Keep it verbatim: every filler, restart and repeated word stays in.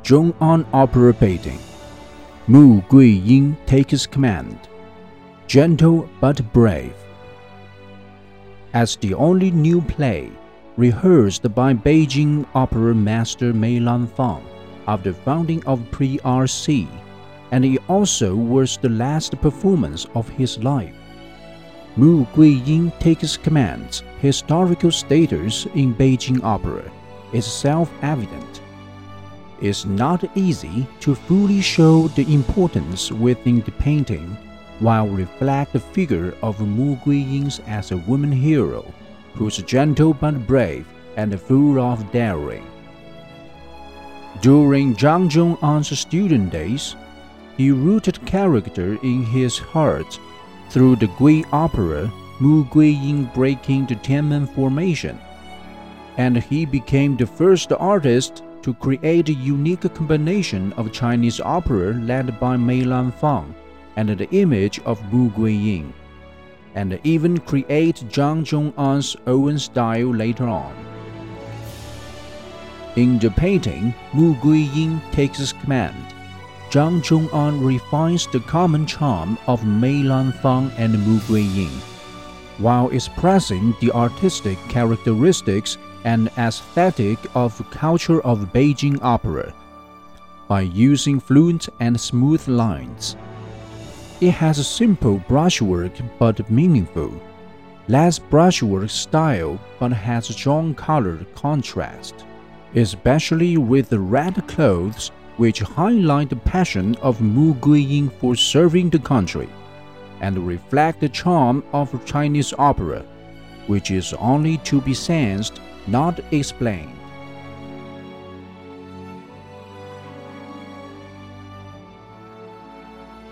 Zhong'an Opera Beijing. Mu Guiying takes command. Gentle but brave. As the only new play rehearsed by Beijing opera master Mei Lanfang of the founding of P R C, and it also was the last performance of his life. Mu Guiying takes command's historical status in Beijing opera is self-evident. It's not easy to fully show the importance within the painting while reflect the figure of Mu Guiying as a woman hero who's gentle but brave and full of daring. During Zhang Zhong'an's student days, he rooted character in his heart through the Gui opera Mu Guiying breaking the Tianmen formation, and he became the first artist to create a unique combination of Chinese opera led by Mei Lanfang and the image of Mu Guiying, and even create Zhang Zhong'an's own style later on. In the painting, Mu Guiying takes command. Zhang Zhong'an refines the common charm of Mei Lanfang and Mu Guiying, while expressing the artistic characteristics and aesthetic of culture of Beijing opera by using fluent and smooth lines. It has a simple brushwork but meaningful, less brushwork style but has strong color contrast, especially with the red clothes, which highlight the passion of Mu Guiying for serving the country and reflect the charm of Chinese opera, which is only to be sensed, not explained.